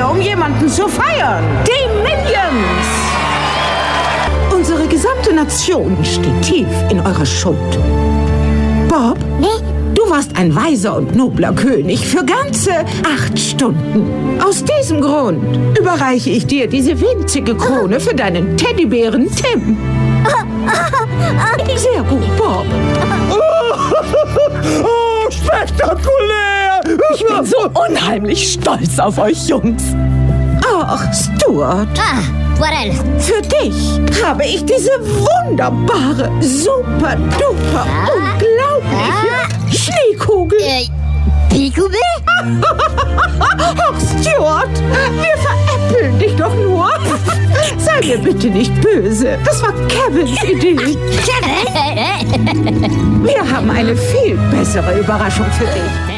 hier, um jemanden zu feiern. Die Minions! Unsere gesamte Nation steht tief in eurer Schuld. Bob? Du warst ein weiser und nobler König für ganze 8 Stunden. Aus diesem Grund überreiche ich dir diese winzige Krone für deinen Teddybären Tim. Sehr gut, Bob. Oh, spektakulär! Ich bin so unheimlich stolz auf euch, Jungs. Ach, Stuart. What else? Für dich habe ich diese wunderbare, super-duper, unglaubliche Schneekugel. Peekaboo? Ach, Stuart, wir veräppeln dich doch nur. Sei mir bitte nicht böse. Das war Kevins Idee. Kevin? Wir haben eine viel bessere Überraschung für dich.